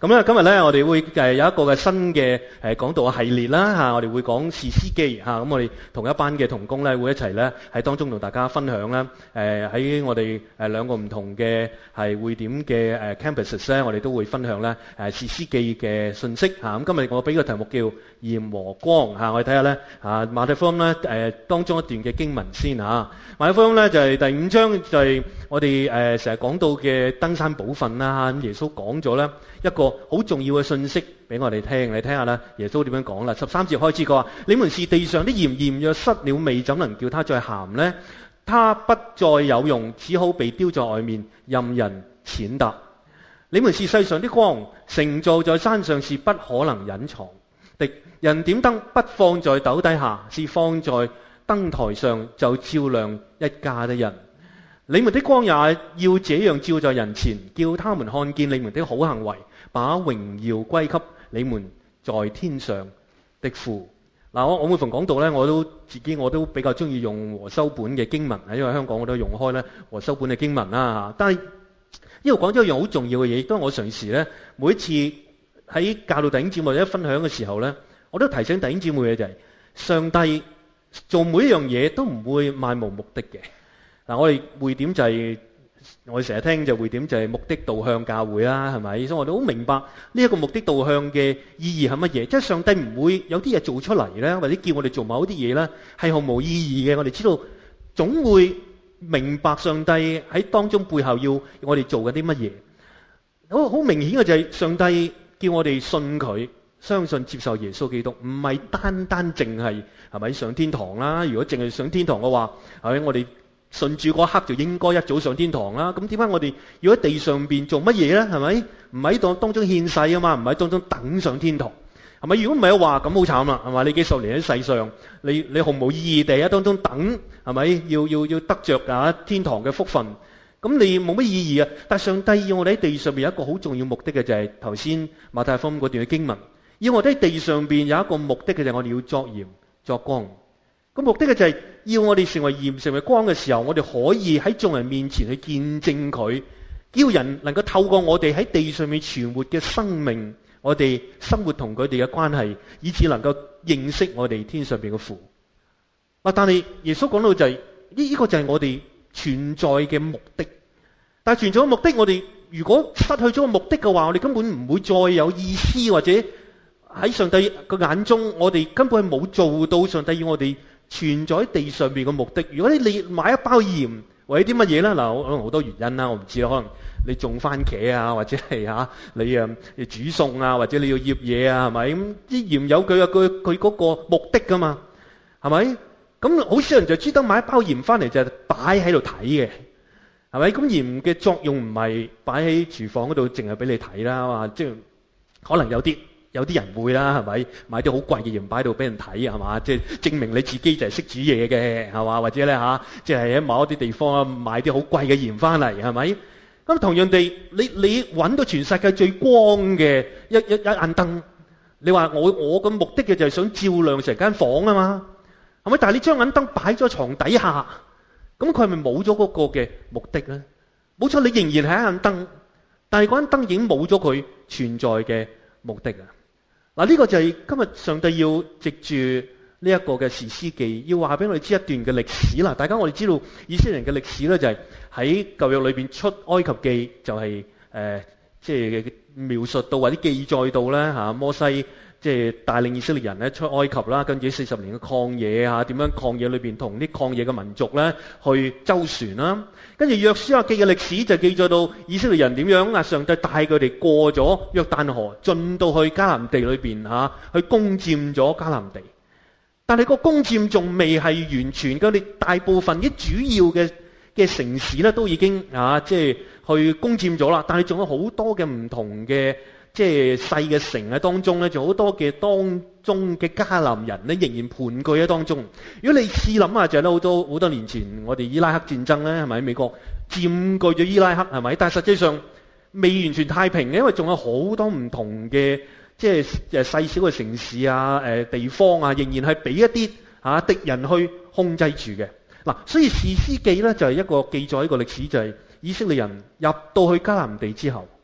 咁咧今日咧我哋會有一個嘅新嘅講道嘅系列啦嚇，我哋會講士師記嚇，咁我哋同一班嘅同工咧會一齊咧喺當中同大家分享啦。喺我哋兩個唔同嘅係會點嘅campuses 咧，我哋都會分享咧士師記嘅信息嚇。咁今日我俾個題目叫鹽和光嚇，我哋睇下咧馬太福音咧當中一段嘅經文先嚇。馬太福音咧就係第5章，就係我哋成日講到嘅登山寶訓啦。咁耶穌講咗咧一個好重要嘅信息俾我哋聽，你聽下啦。耶穌點樣講啦？13節開始佢話：你們是地上的鹽，鹽若失了味，怎能叫它再鹹呢？它不再有用，只好被丟在外面，任人踐踏。你們是世上的光，城造在山上是不可能隱藏的。人點燈不放在斗底下，是放在燈台上，就照亮一家的人。你們的光也要這樣照在人前，叫他們看見你們的好行為，把榮耀歸給你們在天上的父。嗱，我每逢講到咧，我都比較中意用和修本嘅經文，因為香港我都用開咧和修本嘅經文啦。但係呢度講咗一樣好重要嘅嘢，亦都係我常時咧每一次喺教導弟兄姊妹或者分享嘅時候咧，我都提醒弟兄姊妹嘅就係上帝做每一樣嘢都唔會漫無目的嘅。嗱，我哋會點就係我哋成日聽就會點就係目的導向教會啦，係咪？所以我哋好明白呢一個目的導向嘅意義係乜嘢？即係上帝唔會有啲嘢做出嚟咧，或者叫我哋做某啲嘢咧，係毫無意義嘅。我哋知道總會明白上帝喺當中背後要我哋做緊啲乜嘢。好明顯嘅就係上帝叫我哋信佢、相信、接受耶穌基督，唔係單單淨係咪上天堂啦？如果淨係上天堂嘅話，係咪我哋信主嗰刻就應該一早上天堂啦？咁點解我哋要喺地上邊做乜嘢咧？係咪唔喺當中獻世啊嘛？唔喺當中等上天堂係咪？如果唔係嘅話，咁好慘啦，係嘛？你幾十年喺世上，你毫無意義地喺當中等，係咪？要得着天堂嘅福分，咁你冇乜意義啊！但係上帝要我哋喺地上邊有一個好重要目的嘅，就係頭先馬太福音嗰段嘅經文，要我哋喺地上邊有一個目的嘅，就係我哋要作鹽作光。個目的嘅就係要我哋成為鹽成為光嘅時候，我哋可以喺眾人面前去見證佢，叫人能夠透過我哋喺地上面存活嘅生命，我哋生活同佢哋嘅關係，以至能夠認識我哋天上邊嘅父。但係耶穌講到就係呢個就係我哋存在嘅目的。但係存在嘅目的，我哋如果失去咗個目的嘅話，我哋根本唔會再有意思，或者喺上帝個眼中，我哋根本係冇做到上帝要我哋存在喺地上邊嘅目的。如果你買一包鹽為啲乜嘢咧？嗱，可能好多原因啦，我唔知啦。可能你種番茄啊，或者係你煮餸啊，或者你要醃嘢啊，係咪？咁啲鹽有佢嗰個目的噶嘛，係咪？咁好少人就專登買一包鹽翻嚟就擺喺度睇嘅，係咪？咁鹽嘅作用唔係擺喺廚房嗰度淨係俾你睇啦，嘛，即係可能有啲人會啦，係咪？買啲好貴嘅鹽擺喺度俾人睇，係嘛？即係證明你自己就係識煮嘢嘅，係嘛？或者咧即係喺某一啲地方買啲好貴嘅鹽翻嚟，係咪？咁同樣地，你揾到全世界最光嘅一盞燈，你話我嘅目的嘅就係想照亮成間房啊嘛，係咪？但係你將盞燈擺咗床底下，咁佢係咪冇咗嗰個嘅目的咧？冇錯，你仍然係一盞燈，但係嗰盞燈已經冇咗佢存在嘅目的啊！嗱，呢個就係今日上帝要藉住呢一個嘅士師記，要話俾我哋知一段嘅歷史啦。大家我哋知道以色列人嘅歷史咧，就係喺舊約裏邊出埃及記就係即係描述到或者記載到咧摩西即係帶領以色列人咧出埃及啦，跟住40年嘅曠野點樣曠野裏邊同啲曠野嘅民族咧去周旋啦。跟住約書亞記嘅歷史就記載到以色列人點樣上帝帶佢哋過咗約旦河，進到去迦南地裏邊去攻佔咗迦南地。但係個攻佔仲未係完全嘅，你大部分啲主要嘅城市咧都已經即係去攻佔咗啦。但係仲有好多嘅唔同嘅即係細嘅城喺當中咧，仲有好多嘅當中嘅迦南人咧仍然盤踞喺當中。如果你試諗下就係咧，好多年前我哋伊拉克戰爭咧，係咪美國佔據咗伊拉克，係咪？但係實際上未完全太平嘅，因為仲有好多唔同嘅即係細小嘅城市地方仍然係俾一啲敵人去控制住嘅。嗱，所以士師記咧就係一個記載一個歷史，就係以色列人入到去迦南地之後，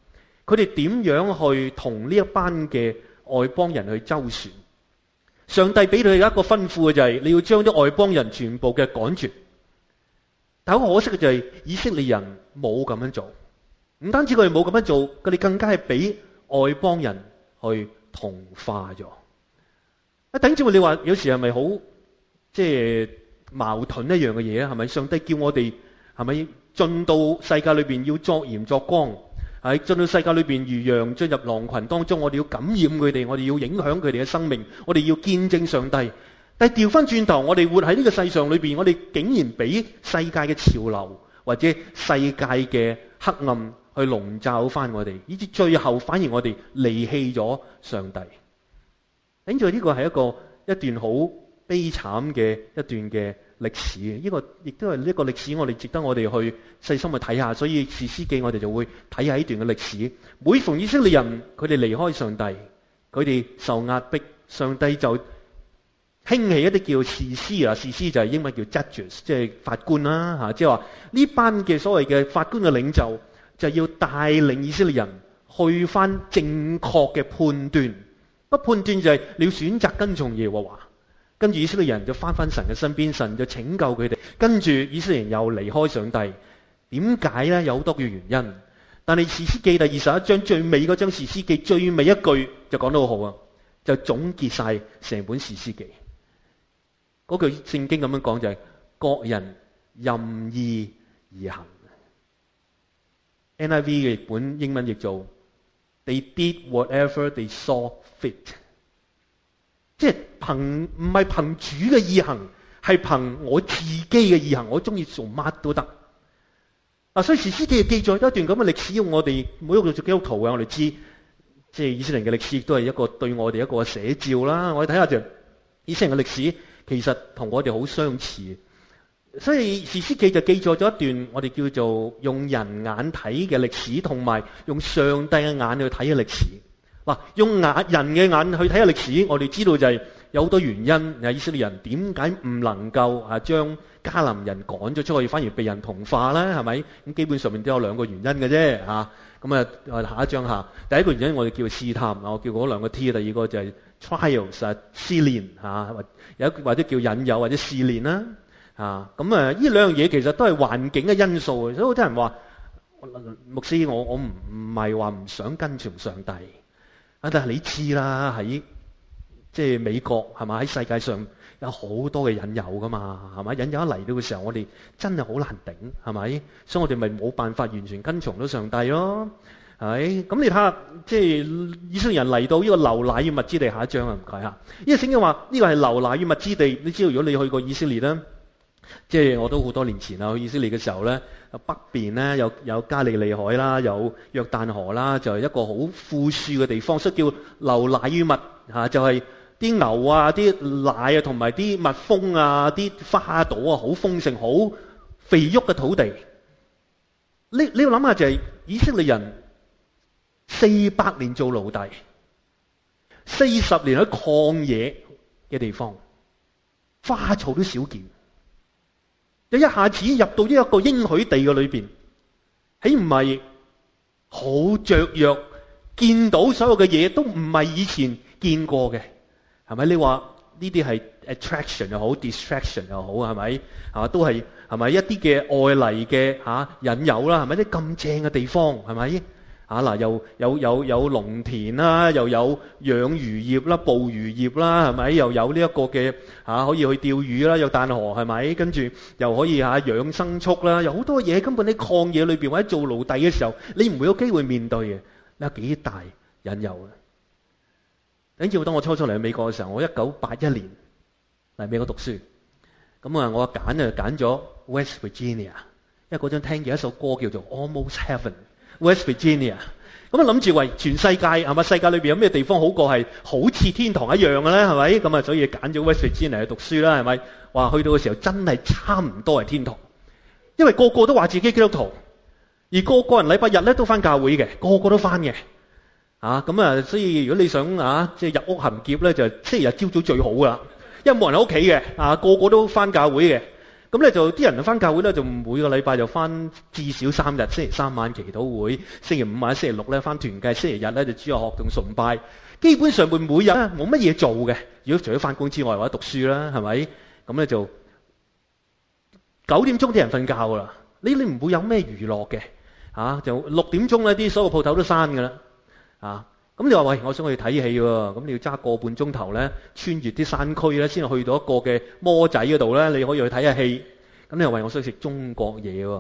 佢哋點樣去同呢一班嘅外邦人去周旋。上帝俾佢一個吩咐嘅就係你要將啲外邦人全部嘅趕絕。但好可惜嘅就係以色列人冇咁樣做，唔單止佢哋冇咁樣做，佢哋更加係俾外邦人去同化咗。等住你話有時係咪好即係矛盾一樣嘅嘢啊？係咪上帝叫我哋係咪進到世界裏邊要作鹽作光？喺進到世界裏邊如羊進入狼群當中，我哋要感染佢哋，我哋要影響佢哋嘅生命，我哋要見證上帝。但係調翻轉頭，我哋活喺呢個世上裏邊，我哋竟然俾世界嘅潮流或者世界嘅黑暗去籠罩翻我哋，以至最後反而我哋離棄咗上帝。等住呢個係一段好悲慘嘅一段嘅歷史，呢個亦都係呢個歷史，我哋值得我哋去細心去睇下。所以士師記我哋就會睇下呢段嘅歷史。每逢以色列人佢哋離開上帝，佢哋受壓迫，上帝就興起一啲叫士師啊，士師就係英文叫 judges， 即係法官啦嚇，即係話呢班嘅所謂嘅法官嘅領袖就要帶領以色列人去翻正確嘅判斷。不判斷就係你要選擇跟從耶和華。跟住以色列人就翻神嘅身邊，神就拯救佢哋。跟住以色列人又離開上帝，點解呢？有好多嘅原因。但係士師記第21章最尾嗰章士師記最尾一句就講得好好啊，就總結晒成本士師記。嗰句聖經咁樣講就係各人任意而行。NIV 嘅譯本英文譯做 They did whatever they saw fit。即係唔係憑主嘅意行，係憑我自己嘅意行。我中意做乜都得。所以士師記記載一段咁嘅歷史，要我哋每一個做基督徒嘅，我哋知，即係以色列人嘅歷史亦都係一個對我哋一個寫照啦。我哋睇下就以色列人嘅歷史，其實同我哋好相似。所以士師記就記載咗一段我哋叫做用人眼睇嘅歷史，同埋用上帝嘅眼去睇嘅歷史。嗱，用人嘅眼去睇下歷史，我哋知道就係有好多原因。以色列人點解唔能夠將迦南人趕咗出去，反而被人同化咧？係咪？咁基本上面都有兩個原因嘅啫嚇。咁下一章下，第一個原因我哋叫試探，我叫嗰兩個 T， 第二個就係 trials 試煉嚇，或者叫引誘或者試煉啦嚇。咁呢兩樣嘢其實都係環境嘅因素。所以好多人話牧師，我唔係話唔想跟從上帝。但係你知啦，喺即係美國係咪？喺世界上有好多嘅引誘噶嘛，係咪？引誘一嚟到嘅時候，我哋真係好難頂，係咪？所以我哋咪冇辦法完全跟從到上帝咯，係咪？咁你睇下，即係以色列人嚟到呢個流奶與蜜之地，下一章啊，唔該嚇。因為聖經話呢個係流奶與蜜之地，你知道如果你去過以色列啦，即係我都好多年前啦，去以色列嘅時候咧。北邊咧有加利利海啦，有約旦河啦，就係一個好富庶嘅地方，所以叫流奶與蜜嚇，就係啲牛啊、啲奶啊，同埋啲蜜蜂啊、啲花朵啊，好豐盛、好肥沃嘅土地。你要諗下就係以色列人400年做奴隸，40年喺曠野嘅地方，花草都少見。就一下子入到呢一個應許地嘅裏邊，豈唔係好雀躍？見到所有嘅嘢都唔係以前見過嘅，係咪？你話呢啲係 attraction 又好 distraction 又好，係咪？都係咪一啲嘅外嚟嘅引誘啦？係咪啲咁正嘅地方？係咪？又有農田啦，又有養魚業啦、捕魚業啦，係咪？又有呢一個嘅可以去釣魚啦，有約旦河，係咪？跟住又可以養牲畜啦，有好多嘢根本喺曠野裏邊或者做奴隸嘅時候，你唔會有機會面對嘅。你有幾大引誘啊？等住當我初嚟美國嘅時候，我1981年嚟美國讀書，咁我揀咗 West Virginia， 因為嗰陣聽見一首歌叫做 Almost Heaven。West Virginia， 咁諗住為全世界係咪？世界裏邊有咩地方好過係好似天堂一樣嘅咧？係咪？咁所以揀咗 West Virginia 去讀書啦，係咪？話去到嘅時候真係差唔多係天堂，因為個個都話自己基督徒，而個個人禮拜日咧都翻教會嘅，個個都翻嘅。所以如果你想即係入屋行劫咧，就星期日朝早最好噶啦，因為冇人喺屋企嘅，個個都翻教會嘅。 咁咧就啲人翻教會咧，就每個禮拜就翻至少3日，星期三晚祈禱會，星期五晚、星期六咧翻團契，星期日咧就主日學同崇拜。基本上每日咧冇乜嘢做嘅，如果除咗翻工之外或者讀書啦，係咪？咁咧就9點鐘啲人瞓覺噶啦，你唔會有咩娛樂嘅就6點鐘咧啲所有鋪頭都閂噶啦咁你話喂，我想去睇戲喎，咁你要揸個半鐘頭咧，穿越啲山區咧，先去到一個嘅摩仔嗰度咧，你可以去睇下戲。咁你話喂，我想食中國嘢喎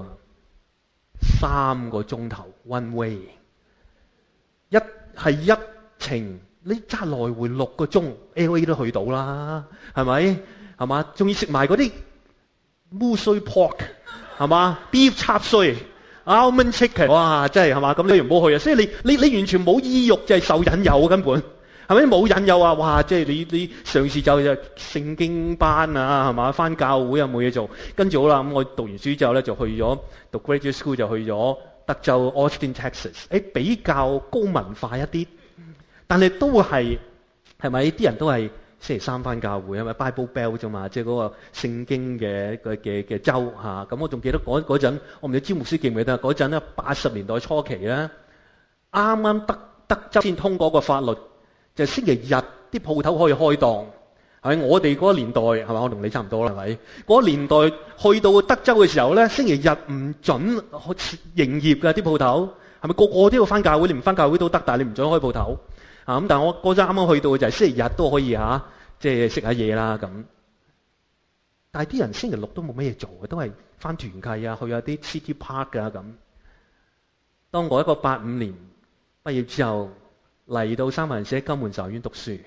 ，3個鐘頭 one way， 一程，你揸來回6個鐘 ，LA 都去到啦，係咪？係嘛？仲要食埋嗰啲烏衰 pork， 係嘛 ？beef 插碎。Almond chicken， 哇，真係係嘛？咁你唔好去啊！所以你完全冇意欲，就係受引誘根本，係咪？冇引誘啊！哇，即係你嘗試就聖經班啊，係嘛？返教會啊冇嘢做，跟住好啦，咁我讀完書之後咧就去咗讀 graduate school，就去咗德州 Austin Texas，比較高文化一啲，但係都係咪？啲人都係星期三返教會，係咪 Bible Belt 啫嘛？即係嗰個聖經嘅州嚇。咁我仲記得嗰陣，我唔知詹牧師記唔記得嗰陣咧，80年代初期咧，啱啱德州先通過個法律，就係星期日啲鋪頭可以開檔。係咪？我哋嗰個年代係咪？我同你差唔多啦，係咪？嗰個年代去到德州嘅時候咧，星期日唔準營業㗎啲鋪頭，係咪？個個都要返教會，你唔返教會都得，但係你唔準開鋪頭。咁但係我嗰陣啱啱去到嘅就係星期日都可以即係食下嘢啦咁。但係啲人星期六都冇乜嘢做嘅，都係返團契啊，去下啲 City Park 啊咁。當我一個85年畢業之後嚟到三藩市金門神學院讀書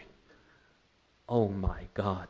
，Oh my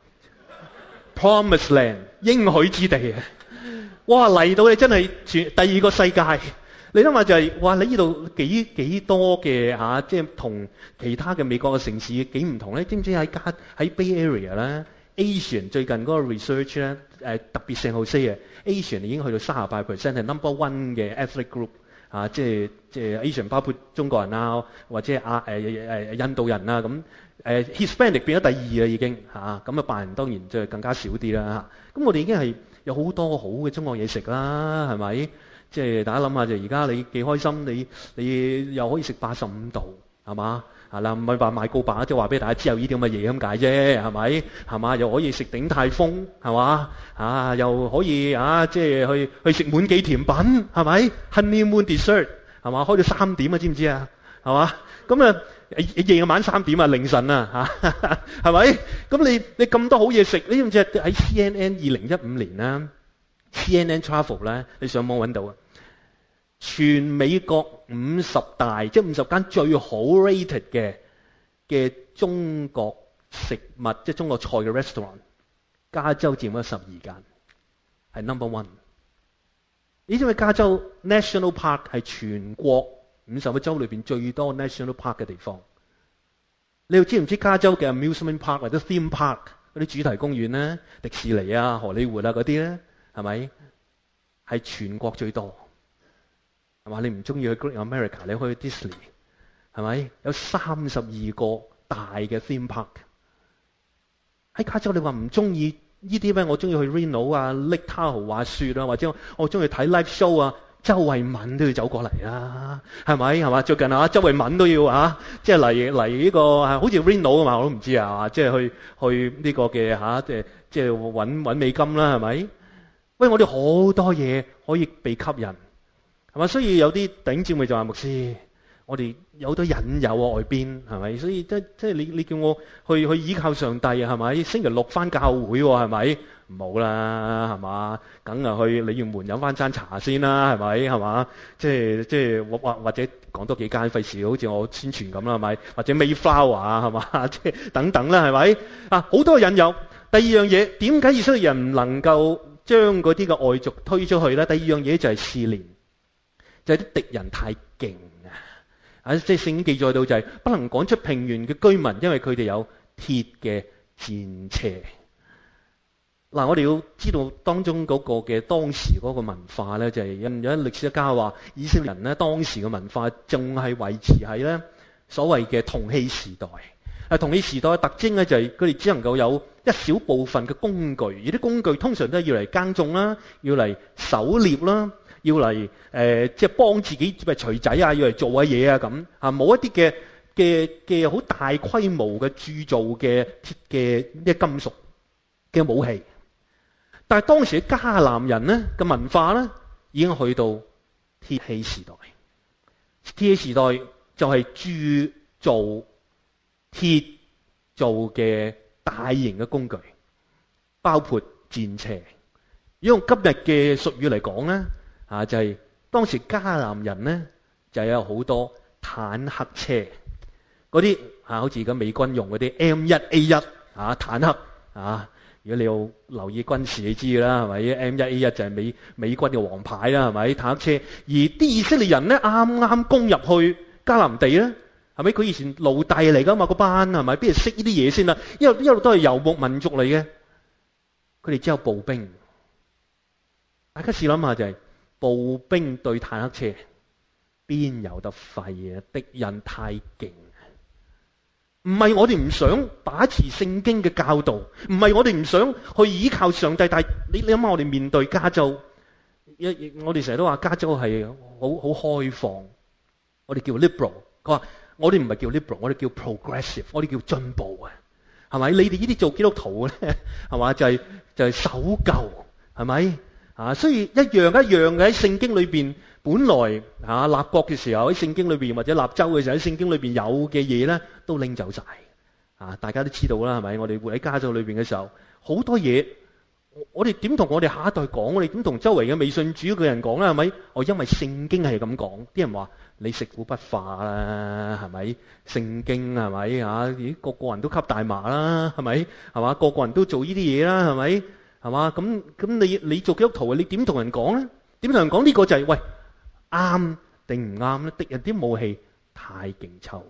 God，Promised Land 應許之地啊！哇，嚟到你真係第二個世界。你諗下就係哇！你呢度幾多嘅即係同其他嘅美國嘅城市幾唔同咧？知唔知喺Bay Area 咧 ，Asian 最近嗰個 research 咧特別San Jose 啊 ，Asian 已經去到38%係 number one 嘅 ethnic group 即係 Asian 包括中國人啊，或者印度人啊咁Hispanic 變咗第2啦已經咁白人當然就更加少啲啦咁我哋已經係有好多好嘅中國嘢食啦，係咪？即係大家諗下，就而家你幾開心，你又可以食85度，係嘛？唔係話賣告白，即係話俾大家知有呢啲咁嘅嘢咁解啫，係咪？係嘛？又可以食鼎泰豐，係嘛？又可以即係去食滿記甜品，係咪 ？Honeymoon dessert， 係嘛？開到3點啊，知唔知啊？係嘛？咁夜晚3點啊，凌晨啊，係咪？咁你咁多好嘢食，你知唔知喺 CNN 2015年啦？CNN Travel 咧，你上網揾到啊！全美國50大，即係50間最好 rated 嘅中國食物，即係中國菜嘅 restaurant， 加州佔咗12間，係 number one。你知唔知加州 National Park 係全國50個州裏邊最多 National Park 嘅地方？你又知唔知加州嘅 amusement park 或者 theme park 嗰啲主題公園咧，迪士尼啊、荷里活啊嗰啲咧？係咪？係全國最多，係嘛？你唔中意去 Great America， 你可以去 Disney， 係咪？有32個大嘅 theme park。喺加州你話唔中意呢啲咩？我中意去 Reno 啊、Lake Tahoe 滑雪啊，或者我中意睇 live show 啊，周慧敏都要走過嚟啦，係咪？係嘛？最近周慧敏都要即係嚟呢個好似 Reno 啊嘛，我都唔知即係去呢個嘅即係揾美金啦，係咪？喂，我哋好多嘢可以被吸引，係嘛？所以有啲頂姊妹就話牧師，我哋有好多引誘外邊，係咪？所以即係你叫我去依靠上帝係咪？星期六返教會係咪？唔好啦，係嘛？梗係去鯉魚門飲返餐茶先啦，係咪？係嘛？即係或者講多幾間費事，好似我宣傳咁啦，係咪？或者 Mayflower 係嘛？即係等等啦，係咪？好多引誘。第二樣嘢，點解以色列人唔能夠將嗰啲嘅外族推出去咧？第二樣嘢就係試煉，就係啲敵人太勁即係聖經記載到就係不能趕出平原嘅居民，因為佢哋有鐵嘅戰車。嗱，我哋要知道當中嗰個嘅當時嗰個文化咧，就係有歷史家話以色列人咧當時嘅文化仲係維持喺咧所謂嘅銅器時代。 同你時代嘅特徵咧就係佢哋只能夠有一小部分嘅工具，而啲工具通常都係要嚟耕種啦，要嚟狩獵啦，要嚟即係幫自己咪錘仔啊，要嚟做下嘢啊咁啊，冇一啲嘅好大規模嘅鑄造嘅金屬嘅武器。但係當時嘅迦南人咧嘅文化咧已經去到鐵器時代。鐵器時代就係鑄造鐵做嘅大型嘅工具，包括戰車。如果用今日嘅術語嚟講咧，就係當時迦南人咧就有好多坦克車，嗰啲好似而家美軍用嗰啲 M1A1 坦克啊。如果你有留意軍事，你知㗎啦，係咪？M1A1 就係美軍嘅王牌啦，係咪？坦克車。而啲以色列人咧啱啱攻入去迦南地咧，係咪？佢以前奴隸嚟㗎嘛，嗰班係咪？邊度識呢啲嘢先啦？一路都係遊牧民族嚟嘅，佢哋只有步兵。大家試諗下就係步兵對坦克車，邊有得廢嘅？敵人太勁。唔係我哋唔想把持聖經嘅教導，唔係我哋唔想去依靠上帝，但係你諗下，我哋面對加州，我哋成日都話加州係好開放，我哋叫 liberal。佢話我哋唔係叫 liberal， 我哋叫 progressive， 我哋叫進步啊，係咪？你哋呢啲做基督徒嘅咧，係嘛？就係守舊，係咪？所以一樣嘅喺聖經裏邊。本來立國嘅時候喺聖經裏邊，或者立州嘅時候喺聖經裏邊有嘅嘢咧，都拎走晒。大家都知道啦，係咪？我哋活喺加州裏邊嘅時候，好多嘢，我哋點同我哋下一代講？我哋點同周圍嘅未信主嘅人講咧？係咪？因為聖經係咁講，啲人話你食古不化啦，係咪？聖經係咪咦，個個人都吸大麻啦，係咪？係嘛？個個人都做呢啲嘢啦，係咪？係嘛？咁你做基督徒，你點同人講咧？點同人講呢個就係喂？啱定唔啱咧？敵人啲武器太勁抽，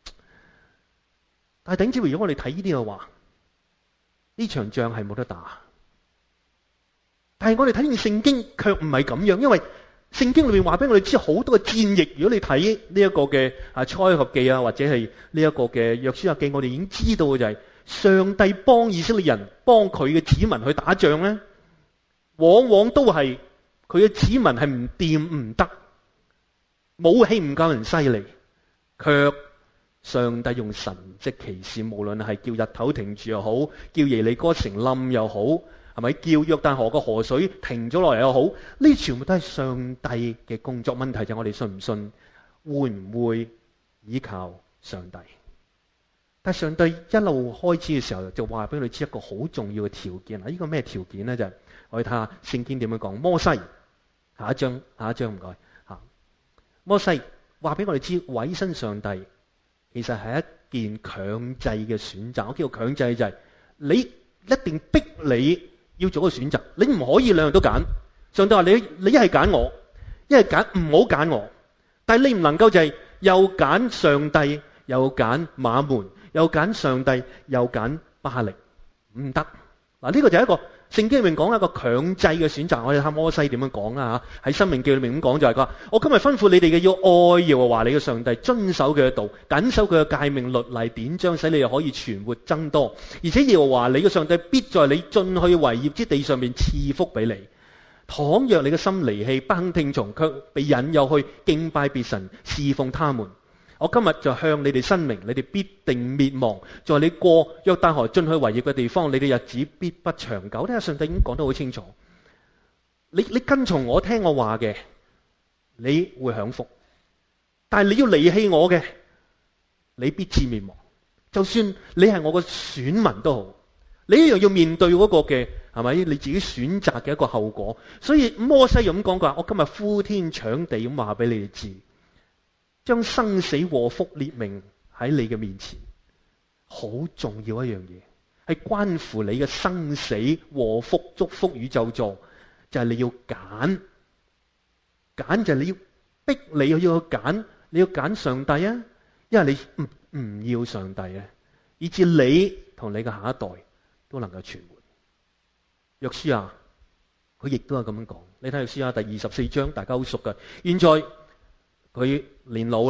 但係頂住，如果我哋睇呢啲嘅話，呢場仗係冇得打。但係我哋睇完聖經卻唔係咁樣，因為聖經裏面話俾我哋知好多嘅戰役。如果你睇呢一個嘅出埃及記或者係呢一個嘅約書亞記，我哋已經知道嘅就係上帝幫以色列人幫佢嘅子民去打仗咧，往往都係佢嘅子民係唔掂唔得。武器唔夠人犀利，卻上帝用神蹟奇事，無論係叫日頭停住又好，叫耶利哥城冧又好，係咪？叫約旦河個河水停咗落嚟又好，呢全部都係上帝嘅工作。問題就係我哋信唔信，會唔會依靠上帝？但係上帝一路開始嘅時候就話俾你知一個好重要嘅條件。呢個咩條件咧？就係我哋睇下聖經點樣講。摩西下一章唔該。摩西話俾我哋知，委身上帝其實係一件強制嘅選擇。我叫做強制就係你一定逼你要做個選擇，你唔可以兩樣都揀。上帝話你一係揀我，一係揀唔好揀我，但係你唔能夠就係又揀上帝，又揀馬門，又揀上帝，又揀巴力，唔得。嗱，呢個就係一個聖經裏面講一個強制嘅選擇。我哋睇下摩西點樣講啦嚇。喺申命記裏面咁講就係佢話：我今日吩咐你哋嘅要愛耶和華你嘅上帝，遵守佢嘅道，謹守佢嘅誡命律例典章，使你又可以存活增多。而且耶和華你嘅上帝必在你進去為業之地上面賜福俾你。倘若你嘅心離棄，不肯聽從，卻被引誘去敬拜別神，侍奉他們，我今日就向你哋申明，你哋必定滅亡。在你過約旦河進去為業嘅地方，你嘅日子必不長久。呢個上帝已經講得好清楚。你跟從我，聽我話嘅，你會享福；但係你要離棄我嘅，你必致滅亡。就算你係我嘅選民都好，你一樣要面對嗰個嘅係咪？你自己選擇嘅一個後果。所以摩西咁講，佢話：我今日呼天搶地咁話俾你哋知。將生死禍福列明喺你嘅面前，好重要一樣嘢，係關乎你嘅生死禍福、祝福與咒詛，就係你要揀就係你要逼你要去揀，你要揀上帝啊，因為你唔要上帝啊，以至你同你嘅下一代都能夠存活。約書亞佢亦都係咁樣講，你睇約書亞第24章，大家好熟㗎。現在佢年老啦，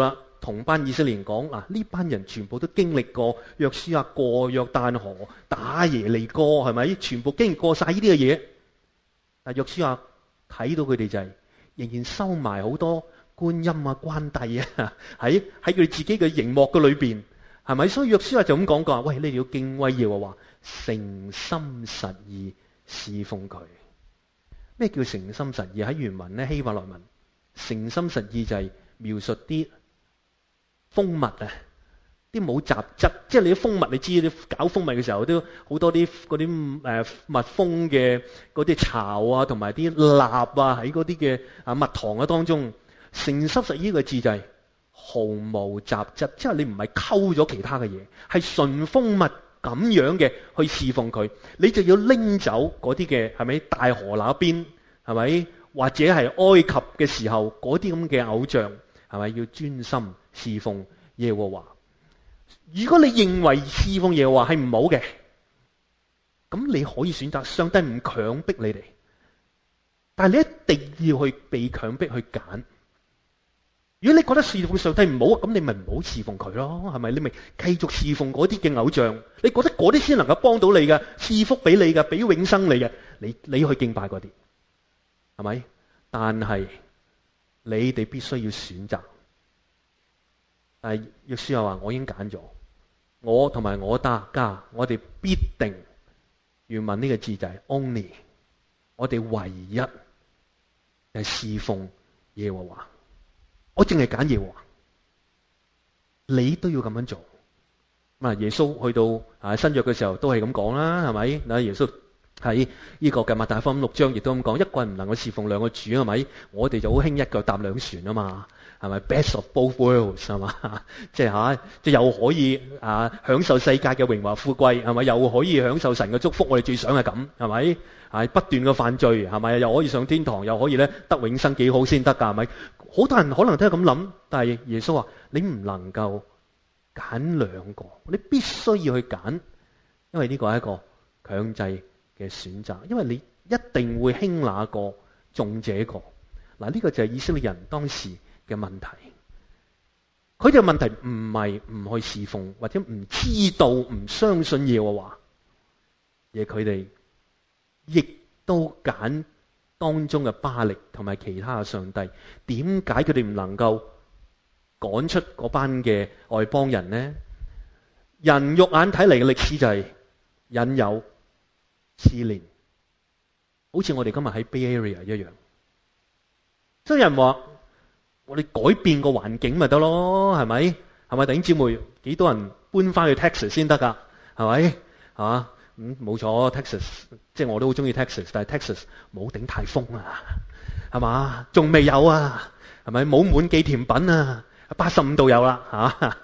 同班以色列人講嗱，呢班人全部都經歷過約書亞過約旦河、打耶利哥，係咪？全部經歷過晒呢啲嘅嘢。但約書亞睇到佢哋就係仍然收埋好多觀音啊、關帝啊喺佢哋自己嘅營幕嘅裏邊，係咪？所以約書亞就咁講過：喂，你哋要敬畏耶和華，誠心實意侍奉佢。咩叫誠心實意？喺原文咧，希伯來文誠心實意就係描述啲蜂蜜啊，啲冇雜質，即係你啲蜂蜜，你知你搞蜂蜜嘅時候都好多啲嗰啲蜜蜂嘅嗰啲巢啊，同埋啲蠟啊喺嗰啲嘅蜜糖嘅當中。誠心實意呢個字就係毫無雜質，即係你唔係溝咗其他嘅嘢，係純蜂蜜咁樣嘅去侍奉佢。你就要拎走嗰啲嘅，係咪大河那邊，係咪？或者係埃及嘅時候嗰啲咁嘅偶像，係咪要專心侍奉耶和華？如果你認為侍奉耶和華係唔好嘅，咁你可以選擇上帝唔強迫你哋，但係你一定要去被強迫去揀。如果你覺得侍奉上帝唔好，咁你咪唔好侍奉佢咯，係咪？你咪繼續侍奉嗰啲嘅偶像，你覺得嗰啲先能夠幫到你嘅，賜福俾你嘅，俾永生你嘅，你去敬拜嗰啲，係咪？但係你哋必須要選擇。但係約書亞話：我已經揀咗，我同埋我家，我哋必定，原文呢個字就係 only， 我哋唯一係侍奉耶和華。我淨係揀耶和華，你都要咁樣做。耶穌去到新約嘅時候都係咁講啦，係咪？嗱，耶穌喺呢個嘅馬太福音6章亦都咁講，一個人唔能夠侍奉兩個主，係咪？我哋就好興一腳踏兩船啊嘛，係咪 ？Best of both worlds 係嘛？即係又可以享受世界嘅榮華富貴，係咪？又可以享受神嘅祝福，我哋最想係咁，係咪？係不斷嘅犯罪，係咪？又可以上天堂，又可以咧得永生，幾好先得㗎，係咪？好多人可能都係咁諗，但係耶穌話：你唔能夠揀兩個，你必須要去揀，因為呢個係一個強制嘅選擇，因為你一定會輕那個重這個。嗱，呢個就係以色列人當時嘅問題。佢哋嘅問題唔係唔去侍奉，或者唔知道、唔相信耶和華，而佢哋亦都揀當中嘅巴力同埋其他嘅上帝。點解佢哋唔能夠趕出嗰班嘅外邦人呢？人肉眼睇嚟嘅歷史就係引誘、試煉，好似我哋今日喺 Bay Area 一樣。所以人話：我哋改變個環境咪得咯，係咪？係咪弟兄姊妹？幾多人搬翻去 Texas 先得㗎？係咪？係嘛？冇錯 ，Texas 即係我都好中意 Texas， 但係 Texas 冇鼎泰豐啊，係嘛？仲未有啊，係咪？冇滿記甜品啊，85度有啦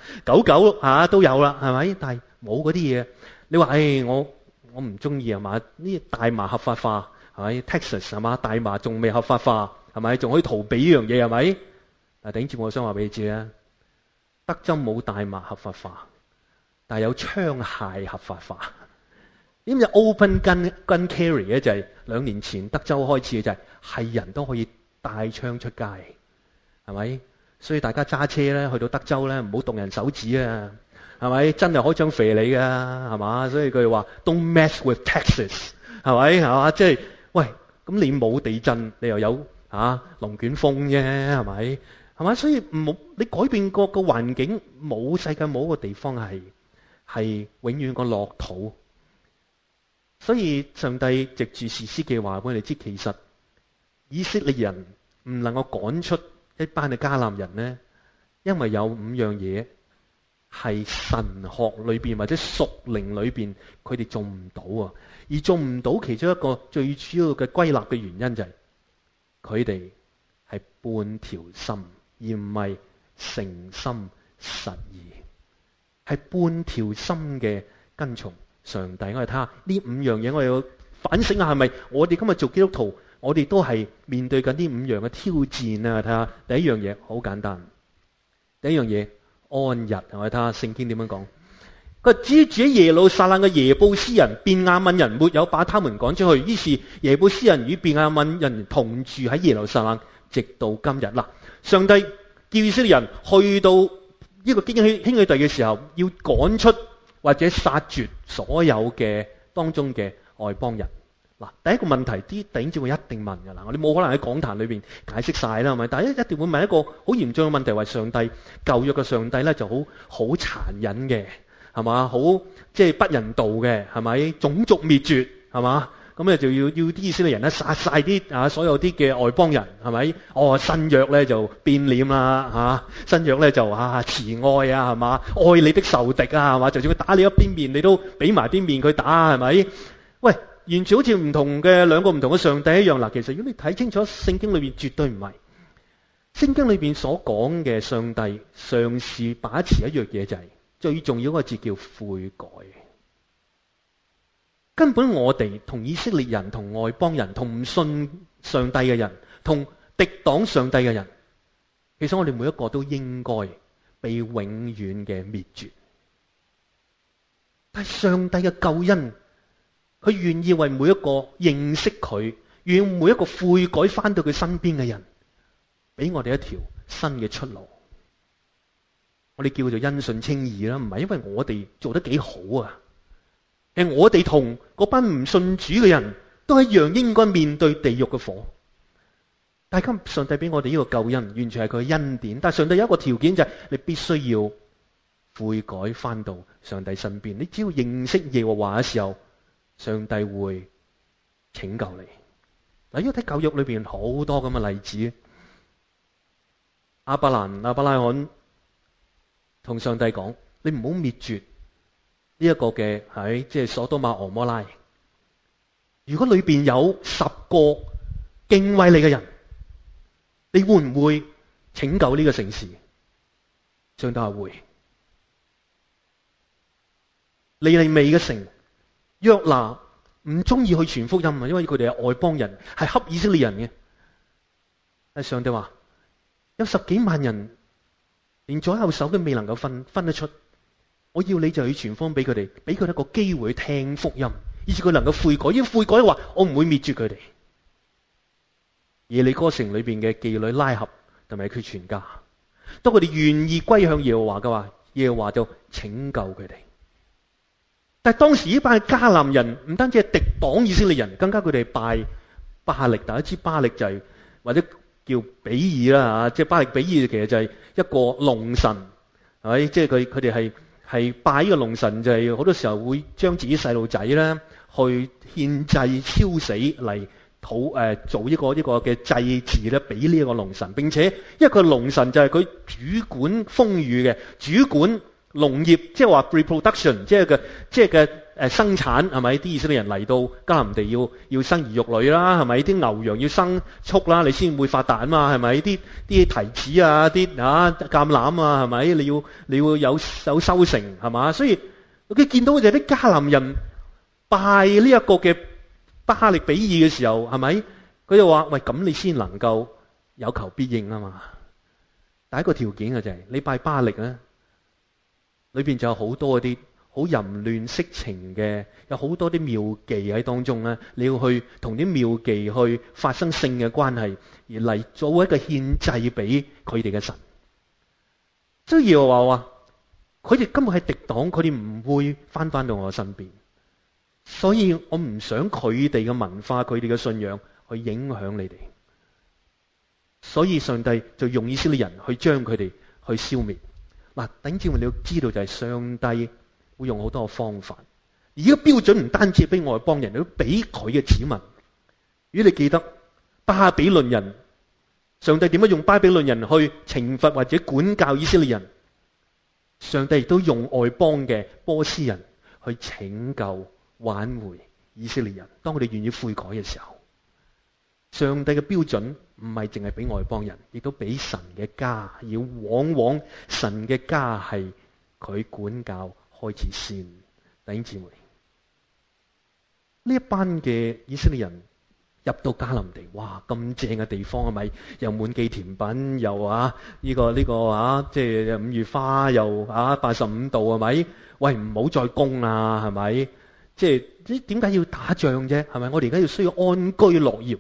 ，99都有啦，係咪？但係冇嗰啲嘢。你話我唔中意係嘛？呢大麻合法化係咪 ？Texas 係嘛？大麻仲未合法化係咪？仲可以逃避呢樣嘢係咪？嗱，頂住我想話俾你知啊，德州冇大麻合法化，但係有槍械合法化。點解 open gun carry 咧？就係2年前德州開始嘅，就係人都可以帶槍出街，係咪？所以大家揸車咧去到德州咧，唔好動人手指啊，係咪？真係開槍射你噶，係嘛？所以佢哋話 Don't mess with Texas， 係咪？係嘛？即係喂，咁你冇地震，你又有龍捲風啫，係咪？係嘛？所以冇你改變個環境，冇世界冇一個地方係永遠個樂土。所以上帝藉住士師記話俾我哋知，其實以色列人唔能夠趕出一班嘅迦南人呢，因為有5樣嘢係神學裏邊或者屬靈裏邊佢哋做唔到啊，而做唔到其中一個最主要嘅歸納嘅原因就係佢哋係半條心，而唔係誠心實意，係半條心嘅跟從上帝。我哋睇下呢5樣嘢，我哋要反省下係咪我哋今日做基督徒，我哋都係面對緊呢5樣嘅挑戰啊！睇下第一樣嘢好簡單，第一樣嘢安逸。我哋睇下聖經點樣講。佢話：至於住喺耶路撒冷嘅耶布斯人、便雅憫人，沒有把他們趕出去，於是耶布斯人與便雅憫人同住喺耶路撒冷，直到今日。嗱，上帝叫以色列人去到呢個興起嘅時候，要趕出或者殺絕所有嘅當中嘅外邦人。嗱，第一個問題，啲弟兄姊妹一定問㗎啦，我哋冇可能喺講壇裏邊解釋晒啦，係咪？但係一定會問一個好嚴重嘅問題，話上帝舊約嘅上帝咧就好殘忍嘅，係嘛？好即係不人道嘅，係咪？種族滅絕，係嘛？咁咧就要啲以色列人咧殺晒啲所有啲嘅外邦人，係咪？新約咧就變臉啦，新約咧就慈愛啊，係嘛？愛你的仇敵啊，係嘛？就算佢打你一邊面，你都俾埋邊面佢打，係咪？喂，完全好似唔同嘅兩個唔同嘅上帝一樣。嗱，其實如果你睇清楚聖經裏邊，絕對唔係。聖經裏邊所講嘅上帝，嘗試把持一樣嘢，就係最重要一個字叫悔改。根本我哋同以色列人、同外邦人、同唔信上帝嘅人、同敵擋上帝嘅人，其實我哋每一個都應該被永遠嘅滅絕。但係上帝嘅救恩，佢願意為每一個認識佢、願每一個悔改翻到佢身邊嘅人，俾我哋一條新嘅出路。我哋叫做因信稱義啦，唔係因為我哋做得幾好啊。我哋同嗰班唔信主嘅人都一樣，應該面對地獄嘅火。但係今上帝俾我哋呢個救恩，完全係佢嘅恩典。但係上帝有一個條件，就係你必須要悔改翻到上帝身邊。你只要認識耶和華嘅時候，上帝會拯救你。嗱，如果睇舊約裏邊好多咁嘅例子，亞伯拉罕同上帝講：你唔好滅絕呢一個嘅即係所多瑪俄摩拉。如果裏邊有10個敬畏你嘅人，你會唔會拯救呢個城市？上帝話會。尼尼微嘅城，約拿唔中意去傳福音啊，因為佢哋係外邦人，係恰以色列人嘅。但上帝話有10幾萬人，連左右手都未能夠分得出。我要你就去傳福音俾佢哋，俾佢哋一個機會聽福音，以至佢能夠悔改。要悔改嘅話，我唔會滅絕佢哋。耶利哥城裏邊嘅妓女拉合同埋佢全家，當佢哋願意歸向耶和華嘅話，耶和華就拯救佢哋。但係當時呢班迦南人唔單止係敵擋以色列人，更加佢哋拜巴力。大家知巴力就係或者叫比爾啦，即係巴力比爾其實就係一個龍神，係咪？即係佢哋係拜呢個龍神，就係好多時候會將自己細路仔咧去獻祭超死嚟做一個嘅祭祀咧，俾呢一個龍神。並且因為佢龍神就係佢主管豐裕嘅，主管農業，即係話 reproduction， 即係嘅生產，係咪？啲以色列人嚟到迦南地要生兒育女啦，係咪？啲牛羊要生畜啦，你先會發達啊嘛，係咪？啲提子啊，啲橄欖啊，係咪？你要有收成，係嘛？所以佢見到就係啲迦南人拜呢一個嘅巴力比爾嘅時候，係咪？佢就話：喂，咁你先能夠有求必應啊嘛。第一個條件嘅就係你拜巴力咧，裏邊就有好多嗰啲好淫亂色情嘅，有好多啲廟妓喺當中咧。你要去同啲廟妓去發生性嘅關係，而嚟做一個獻祭俾佢哋嘅神。所以耶和華話：佢哋根本係敵擋，佢哋唔會翻到我身邊。所以我唔想佢哋嘅文化、佢哋嘅信仰去影響你哋。所以上帝就用以色列人去將佢哋去消滅。嗱，弟兄姊妹，你要知道就係上帝會用好多個方法，而呢個標準唔單止係俾外邦人，都俾佢嘅子民。如果你記得巴比倫人，上帝點樣用巴比倫人去懲罰或者管教以色列人，上帝亦都用外邦嘅波斯人去拯救挽回以色列人。當佢哋願意悔改嘅時候，上帝嘅標準唔係淨係俾外邦人，亦都俾神嘅家。而往往神嘅家係佢管教開始先。弟兄姊妹，呢一班嘅以色列人入到迦南地，哇，咁正嘅地方，係咪？又滿記甜品，又呢個即係5月花，又85度，係咪？喂，唔好再攻啦，係咪？即係點解要打仗啫？係咪？我哋而家要需要安居樂業。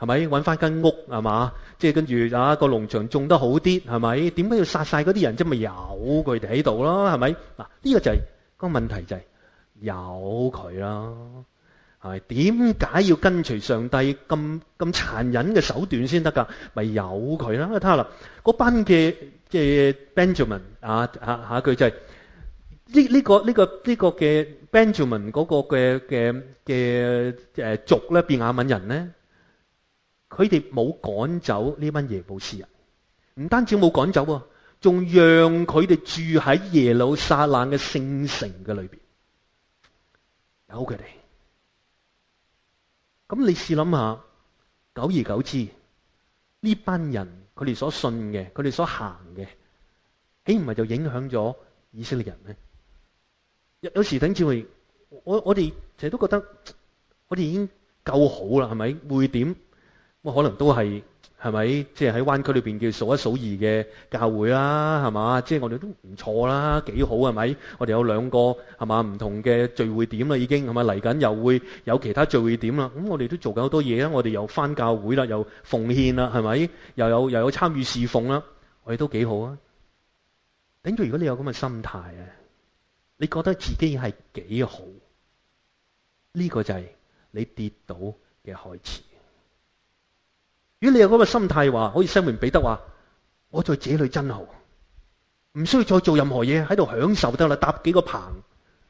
係咪？揾翻間屋係嘛？即係跟住個農場種得好啲係咪？點解要殺晒嗰啲人？即咪由佢哋喺度咯係咪？嗱，呢個就係個問題，就係由佢啦。係點解要跟隨上帝咁殘忍嘅手段先得㗎？咪由佢啦！睇下啦，嗰班嘅即係 Benjamin 下一句就係呢個嘅 Benjamin 嗰個嘅族咧，便雅憫人咧，佢哋冇趕走呢班耶布斯人，唔單止冇趕走喎，仲讓佢哋住喺耶路撒冷嘅聖城嘅裏邊，由佢哋。咁你試諗下，久而久之，呢班人佢哋所信嘅，佢哋所行嘅，豈唔係就影響咗以色列人咩？有時等住我哋成日都覺得我哋已經夠好啦，係咪？會點？可能都係咪？即係喺灣區裏邊叫數一數二嘅教會啦，係嘛？即係我哋都唔錯啦，幾好係咪？我哋有2個係嘛唔同嘅聚會點啦，已經係咪？嚟緊又會有其他聚會點啦。咁我哋都做緊好多嘢啦，我哋又返教會啦，又奉獻啦，係咪？又有參與侍奉啦，我哋都幾好啊。頂住，如果你有咁嘅心態啊，你覺得自己係幾好？呢個就係你跌倒嘅開始。如果你有嗰個心態話，好似西門彼得話，我在這裏真好，唔需要再做任何嘢，喺度享受得啦，搭幾個棚。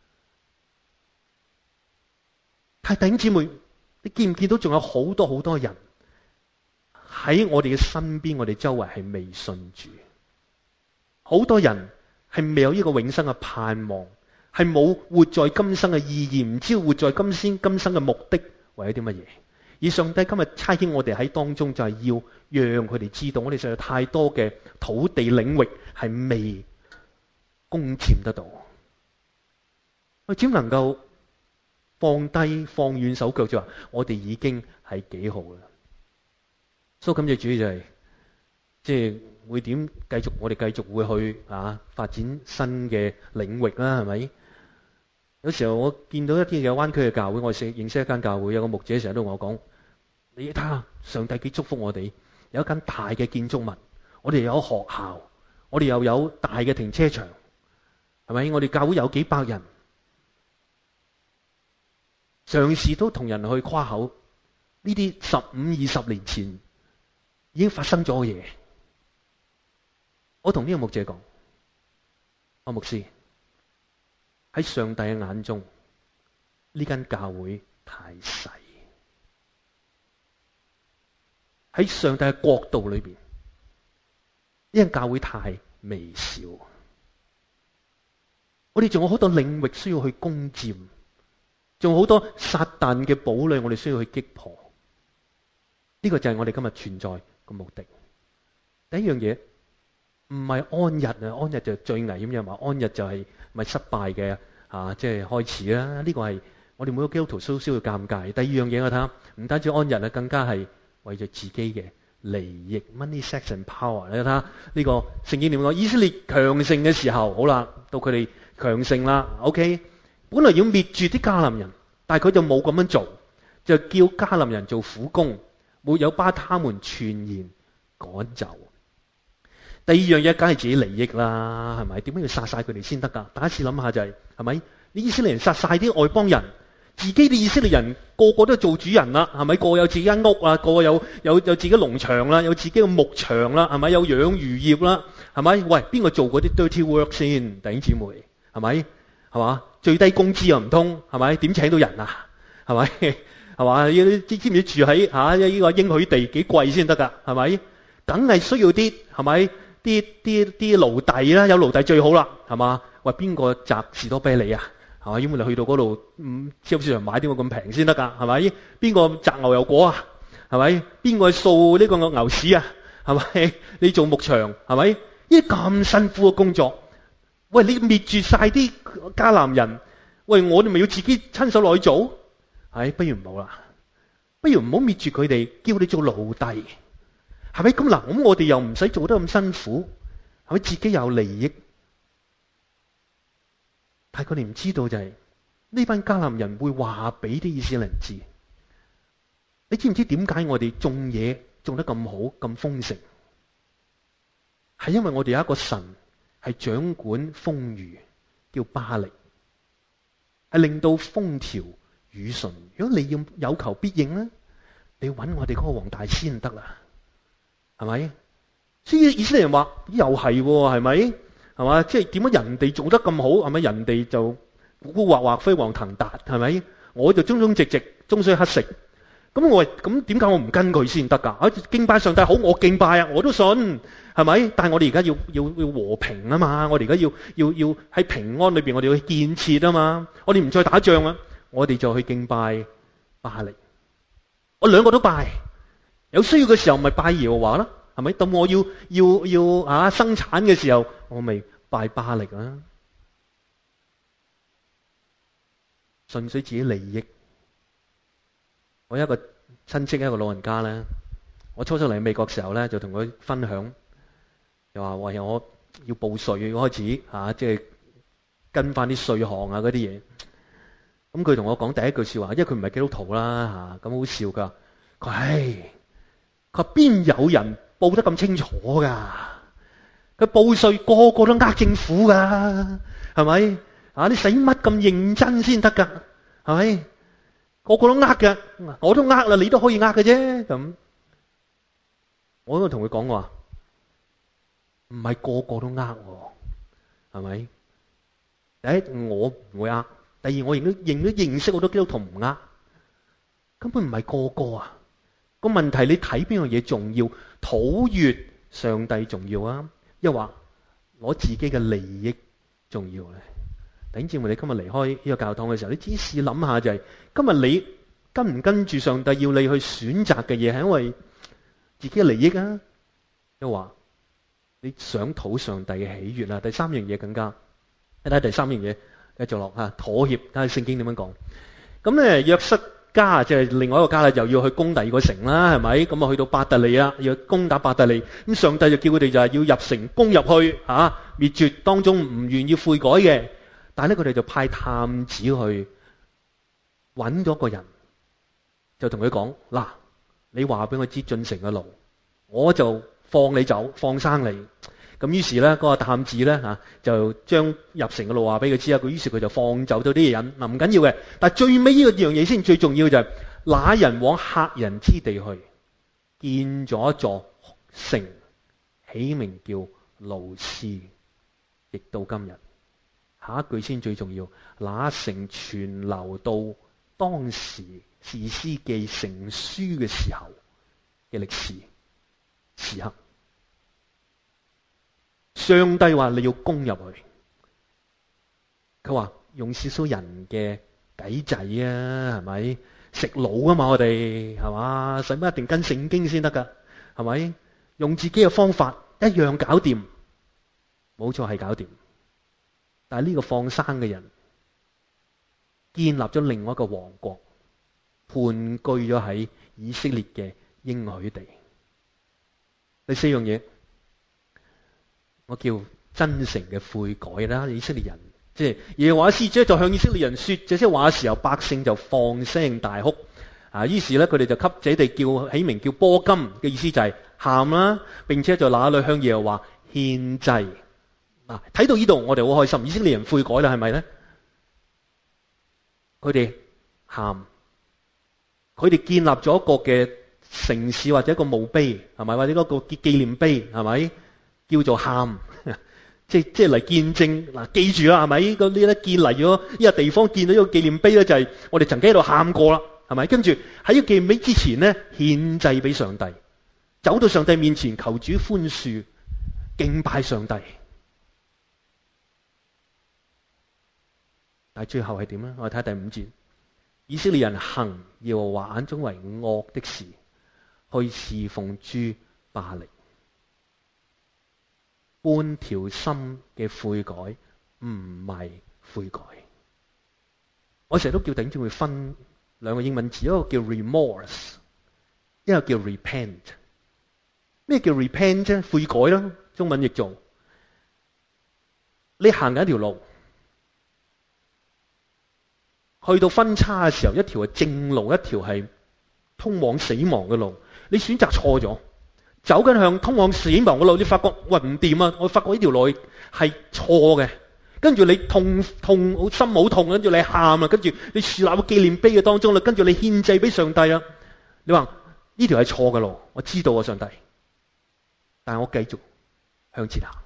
但係弟兄姊妹，你見唔見到仲有好多好多人喺我哋嘅身邊，我哋周圍係未信主，好多人係未有呢個永生嘅盼望，係冇活在今生嘅意義，唔知道活在今生嘅目的為咗啲乜嘢。而上帝今日差遣我哋喺當中，就係要讓佢哋知道，我哋實在太多嘅土地領域係未攻佔得到，我只能夠放低放軟手腳，就話我哋已經係幾好啦。所以感謝主就係即係會點繼續，我哋繼續會去發展新嘅領域啦，係咪？有時候我見到一啲有灣區嘅教會，我認識一間教會，有個牧者成日都同我講。你睇下，上帝幾祝福我哋，有一間大嘅建築物，我哋有學校，我哋又有大嘅停車場，係咪？我哋教會有幾百人，嘗試都同人去誇口，呢啲15-20年前已經發生咗嘢。我同呢個牧者講，牧師，喺上帝嘅眼中，呢間教會太細。喺上帝嘅國度裏邊，呢間教會太微小，我哋仲有好多領域需要去攻佔，仲有好多撒旦嘅堡壘，我哋需要去擊破。呢個就係我哋今日存在嘅目的。第一樣嘢唔係安逸啊，安逸就最危險嘅嘛，安逸就係咪失敗嘅即係開始啦。呢個係我哋每個基督徒需要尷尬。第二樣嘢我睇下，唔單止安逸啊，更加係為咗自己嘅利益 ，money, sex and power。你睇下呢個聖經點講？以色列強盛嘅時候，好啦，到佢哋強盛啦。OK， 本來要滅絕啲迦南人，但係佢就冇咁樣做，就叫迦南人做苦工，沒有把他們全然趕走。第二樣嘢梗係自己利益啦，係咪？點解要殺晒佢哋先得㗎？大家試諗下就係咪？你以色列人殺晒啲外邦人。自己啲以色列人個個都做主人啦，係咪？個個有自己間屋啊，個個有自己農場啦，有自己嘅牧場啦，係咪？有養魚業啦，係咪？喂，邊個做嗰啲 dirty work 先？弟兄姊妹，係咪？係嘛？最低工資又唔通，係咪？點請到人啊？係咪？係嘛？你知唔知住喺呢個應許地幾貴先得㗎？係咪？梗係需要啲係咪？啲奴隸啦，有奴隸最好啦，係嘛？喂，邊個摘士多啤梨啊？係嘛？因為你去到嗰度超級市場買啲咁平先得㗎，係咪？邊個摘牛油果啊？係咪？邊個掃呢個牛屎啊？係咪？你做牧場係咪？呢啲咁辛苦嘅工作，喂，你滅絕晒啲迦南人，喂，我哋咪要自己親手落去做？不如唔好啦，不如唔好滅絕佢哋，叫你做奴隸，係咪？咁嗱，咁我哋又唔使做得咁辛苦，係咪？自己有利益。但係佢哋唔知道就係呢班迦南人會話俾啲以色列人知， 你知唔知點解我哋種嘢種得咁好咁豐盛？係因為我哋有一個神係掌管風雨，叫巴力，係令到風調雨順。如果你要有求必應咧，你要揾我哋嗰個黃大仙得啦，係咪？所以以色列人話又係，係咪？係嘛？即係點解人哋做得咁好，係咪？人哋就古古惑惑飛黃騰達，係咪？我就忠忠直直，終須乞食。咁我話咁點解我唔跟佢先得㗎？敬拜上帝好，我敬拜啊，我都信，係咪？但係我哋而家要和平啊嘛，我哋而家要喺平安裏邊，我哋要去建設啊嘛。我哋唔再打仗啊，我哋就去敬拜巴力。我兩個都拜，有需要嘅時候咪拜耶和華啦，係咪？咁我要生產嘅時候，我咪拜巴力啦，純粹自己利益。我有一個親戚，一個老人家咧，我初初嚟美國嘅時候咧，就同佢分享，又話喂，我要報稅，開始即係跟翻啲稅項啊嗰啲嘢。咁佢同我講第一句說話，因為佢唔係基督徒啦咁好笑噶。佢話邊有人報得咁清楚噶？佢報稅個個都呃政府噶，係咪？你使乜咁認真先得噶？係咪？個個都呃嘅，我都呃啦，你都可以呃嘅啫。咁我都同佢講話，唔係個個都呃，係咪？第一，我唔會呃；第二，我亦都認識好多基督徒唔呃，根本唔係個個啊。個問題你睇邊樣嘢重要？討悅上帝重要啊，抑或攞自己嘅利益重要咧？弟兄姊妹，你今日離開呢個教堂嘅時候，你只試諗下就係，今日你跟唔跟住上帝要你去選擇嘅嘢，係因為自己嘅利益啊，抑或你想討上帝嘅喜悅啊？第三樣嘢更加，你睇第三樣嘢繼續落妥協，睇下聖經點樣講。咁咧約瑟家即係另外一個家咧，又要去攻第二個城啦，係咪？咁去到伯特利啊，要攻打伯特利。咁上帝就叫佢哋就係要入城攻入去滅絕當中唔願意悔改嘅。但係咧，佢哋就派探子去揾咗個人，就同佢講：嗱，你話俾我知進城嘅路，我就放你走，放生你。咁於是咧，嗰個探子咧就將入城嘅路話俾佢知啊。於是佢就放走咗啲人。嗱，唔緊要嘅，但係最尾呢個樣嘢先最重要就係，那人往赫人之地去，建咗一座城，起名叫路斯，直到今日。下一句先最重要，那城傳流到當時士師記成書嘅時候嘅歷史時刻。上帝話你要攻入去，佢話用少少人嘅計仔啊，係咪？食腦啊嘛，我哋係嘛？使乜一定跟聖經先得噶？係咪？用自己嘅方法一樣搞掂，冇錯係搞掂。但係呢個放生嘅人建立咗另外一個王國，盤踞咗喺以色列嘅應許地。第四樣嘢，我叫真誠嘅悔改啦。以色列人即係耶和華使者就向以色列人說這些話嘅時候，百姓就放聲大哭。於是咧佢哋就給這地叫起名叫波金，嘅意思就係喊啦，並且在那裏向耶和華獻祭。睇到呢度我哋好開心，以色列人悔改啦，係咪咧？佢哋喊，佢哋建立咗一個嘅城市或者一個墓碑，係咪？或者一個紀念碑，係咪？叫做喊，即係嚟見證。嗱，記住啦，係咪？嗰啲咧建嚟咗呢個地方，見到呢個紀念碑咧，就係我哋曾經喺度喊過啦，係咪？跟住喺呢個紀念碑之前咧，獻祭俾上帝，走到上帝面前求主寬恕，敬拜上帝。但係最後係點咧？我哋睇第五節，以色列人行耶和華眼中為惡的事，去侍奉諸巴力。半條心嘅悔改唔係悔改。我成日都叫弟兄姊妹分兩個英文字，一個叫 remorse， 一個叫 repent。咩叫 repent 啫？悔改啦，中文譯做你行緊一條路，去到分叉嘅時候，一條係正路，一條係通往死亡嘅路，你選擇錯咗，走緊向通往死亡嘅路，你發覺喂唔掂啊！我發覺呢條路係錯嘅，跟住你痛心好痛，跟住你喊啊，跟住你樹立個紀念碑嘅當中啦，跟住你獻祭俾上帝啊！你話呢條係錯嘅路，我知道啊，上帝，但係我繼續向前行。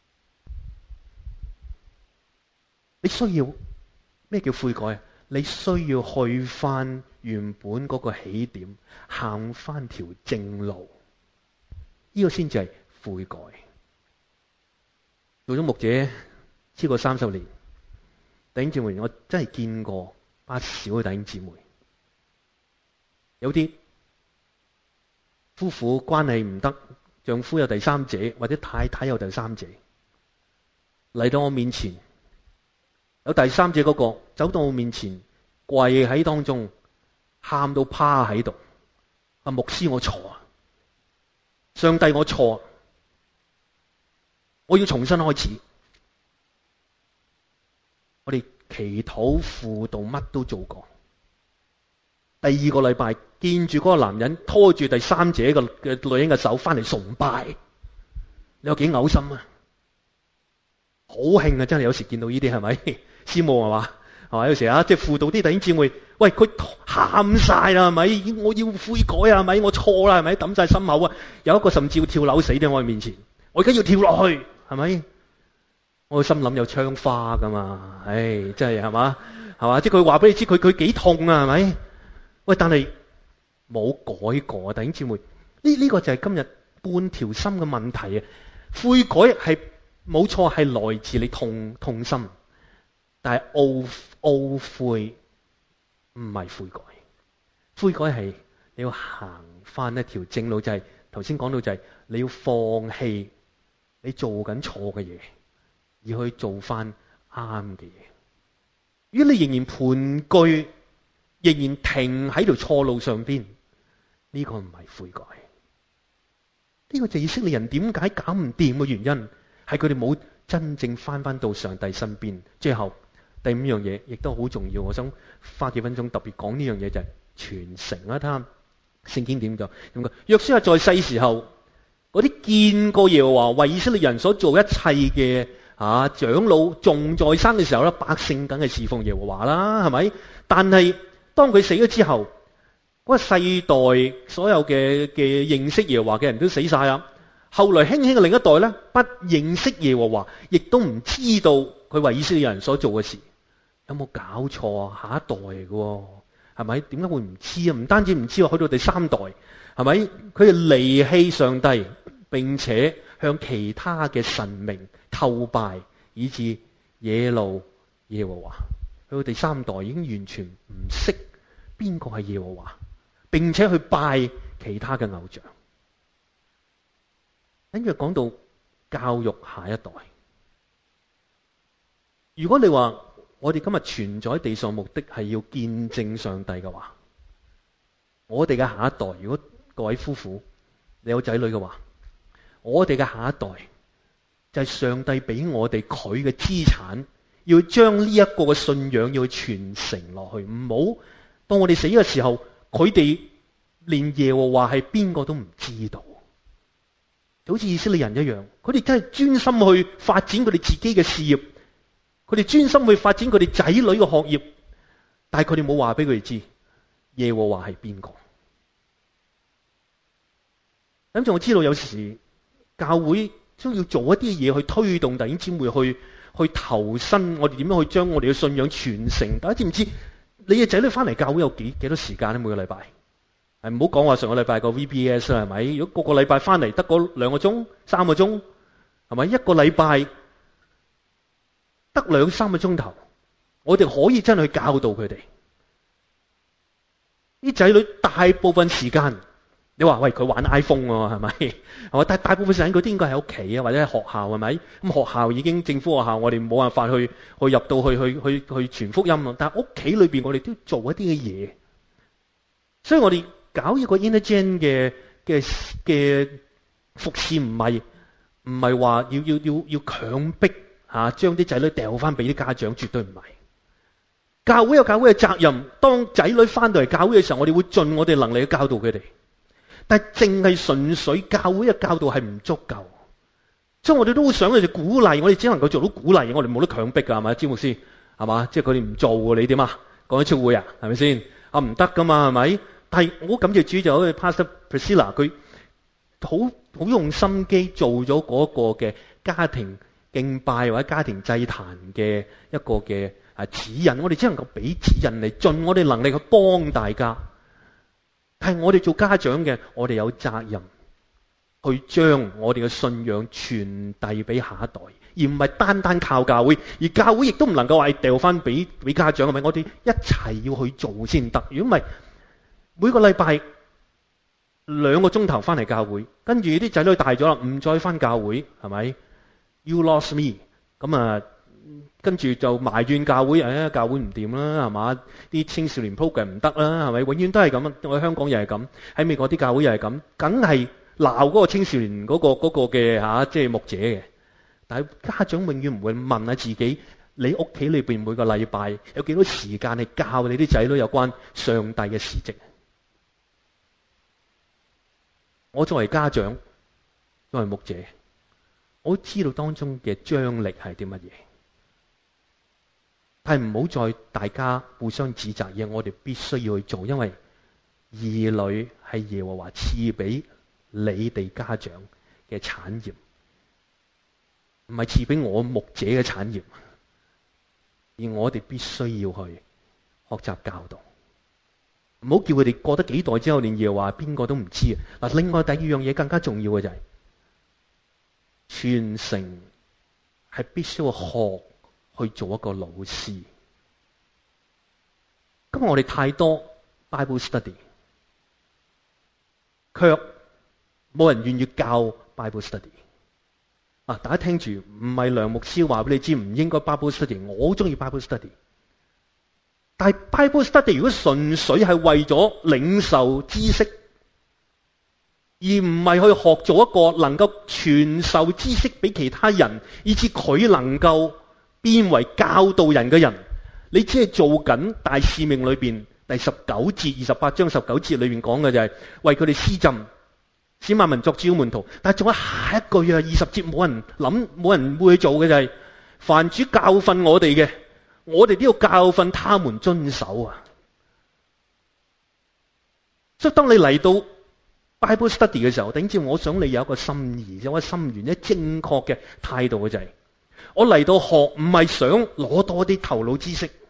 你需要咩叫悔改啊？你需要去翻原本嗰個起點，行翻條正路，呢個先至係悔改。做咗牧者超過30年，弟兄姊妹，我真係見過不少嘅弟兄姊妹，有啲夫婦關係唔得，丈夫有第三者，或者太太有第三者，嚟到我面前，有第三者嗰個走到我面前，跪喺當中，喊到趴喺度。啊，牧師我錯啊，上帝我錯啊，我要重新開始。我哋祈禱輔導乜都做過。第二個禮拜見住嗰個男人拖住第三者嘅女人嘅手翻嚟崇拜，你有幾嘔心啊？好興啊！真係有時見到呢啲係咪？師母係嘛？係嘛？有時啊，即係輔導啲弟兄姊妹，喂，佢喊晒啦，係咪？我要悔改啊，係咪？我錯啦，係咪？抌晒心口啊！有一個甚至要跳樓死喺我面前，我而家要跳落去，係咪？我心諗有槍花噶嘛？唉，真係係嘛？係嘛？即係佢話俾你知，佢幾痛啊，係咪？喂，但係冇改過啊，弟兄姊妹，呢個就係今日半條心嘅問題啊！悔改係冇錯，係來自你痛心，但係懊悔唔係悔改。悔改係你要行翻一條正路，就係頭先講到，就係你要放棄你做緊錯嘅嘢，而去做翻啱嘅嘢。如果你仍然盤踞，仍然停喺條錯路上邊，呢個唔係悔改。呢個就係以色列人點解搞唔掂嘅原因，係佢哋冇真正翻到上帝身邊。最後第5樣嘢亦都好重要，我想花幾分鐘特別講呢樣嘢，就係傳承啦。睇聖經點講？約書亞在世時候，嗰啲見過耶和華為以色列人所做一切嘅長老仲在生嘅時候咧，百姓梗係侍奉耶和華啦，係咪？但係當佢死咗之後，嗰個世代所有嘅認識耶和華嘅人都死晒啦。後來興起嘅另一代咧，不認識耶和華，亦都唔知道佢為以色列人所做嘅事。有冇搞錯啊？下一代嚟嘅，係咪？點解會唔知啊？唔單止唔知啊，去到第3代，係咪？佢哋離棄上帝，並且向其他嘅神明叩拜，以致惹怒耶和華。去到第3代已經完全唔識邊個係耶和華，並且去拜其他嘅偶像。跟住講到教育下一代，如果你話我哋今日存在喺地上目的係要見證上帝嘅話，我哋嘅下一代，如果各位夫婦你有仔女嘅話，我哋嘅下一代就係上帝俾我哋佢嘅資產，要將呢一個嘅信仰要去傳承落去。唔好當我哋死嘅時候，佢哋連耶和華係邊個都唔知道，就好似以色列人一樣，佢哋真係專心去發展佢哋自己嘅事業，佢哋專心去發展佢哋仔女嘅學業，但係佢哋冇話俾佢哋知耶和華係邊個。咁就我知道有時教會都要做一啲嘢去推動弟兄姊妹去投身，我哋點樣去將我哋嘅信仰傳承？大家知唔知你嘅仔女翻嚟教會有幾多時間咧？每個禮拜係唔好講話上個禮拜個 VBS 啦，係咪？如果個個禮拜翻嚟得嗰2個鐘、3個鐘，係咪？一個禮拜得2-3個鐘頭，我哋可以真係去教導佢哋。啲仔女大部分時間，你話喂佢玩 iPhone 喎，係咪？係嘛？但係大部分時間佢都應該喺屋企啊，或者喺學校，係咪？咁學校已經政府學校，我哋冇辦法去入到去傳福音咯。但係屋企裏邊我哋都做一啲嘅嘢，所以我哋搞一個 intergen 嘅服侍，唔係話要強迫將啲仔女掉翻俾啲家長，絕對唔係。 教會有教會嘅責任，當仔女翻到嚟教會嘅時候，我哋會盡我哋能力去教導佢哋。但係淨係純粹教會嘅教導係唔足夠，所以我哋都會想佢哋鼓勵，我哋只能夠做到鼓勵，我哋冇得強迫㗎，係咪？詹牧師係嘛？即係佢哋唔做喎，你點啊？講緊出會啊，係咪先？啊唔得㗎嘛，係咪？但係我感謝主就好似 Pastor Priscilla，佢好用心機做咗嗰個嘅家庭敬拜或者家庭祭壇嘅一個嘅指引，我哋只能夠俾指引嚟，盡我哋能力去幫大家。但係我哋做家長嘅，我哋有責任去將我哋嘅信仰傳遞俾下一代，而唔係單單靠教會。而教會亦都唔能夠話掉翻俾家長，係咪？我哋一齊要去做先得。如果唔係，每個禮拜2個鐘頭翻嚟教會，跟住啲仔女大咗啦，唔再翻教會，係咪 ？You lost me。咁啊，跟住就埋怨教會，教會唔掂啦，係嘛？啲青少年 program 唔得啦，係咪？永遠都係咁啊！我喺香港又係咁，喺美國啲教會又係咁，梗係鬧嗰個青少年嗰個嘅即係牧者嘅。但係家長永遠唔會問下自己，你屋企裏邊每個禮拜有幾多時間係教你啲仔女有關上帝嘅事蹟？我作為家長，作為牧者，我都知道當中嘅張力係啲乜嘢，但係唔好再大家互相指責嘢，我哋必須要去做，因為兒女係耶和華賜俾你哋家長嘅產業，唔係賜俾我牧者嘅產業，而我哋必須要去學習教導。唔好叫佢哋過得幾代之後，連耶和華邊個都唔知啊！嗱，另外第二樣嘢更加重要嘅就係傳承，係必須要學去做一個老師。今日我哋太多 Bible study， 卻冇人願意教 Bible study。大家聽住，唔係梁牧師話俾你知唔應該 Bible study， 我好中意 Bible study。但係 Bible study 如果純粹係為咗領受知識，而唔係去學做一個能夠傳授知識俾其他人，以至佢能夠變為教導人嘅人，你只係做緊大使命裏邊第19節28章19節裏邊講嘅就係為佢哋施浸，使萬民作主要門徒。但係仲有下一句啊20節冇人諗，冇人會去做嘅就係凡主教訓我哋嘅，我哋都要教訓他們遵守啊！所以當你嚟到 Bible study 嘅時候，頂住我想你有一個心意，有一個心願，一正確嘅態度嘅就係，我嚟到學唔係想攞多啲頭腦知識，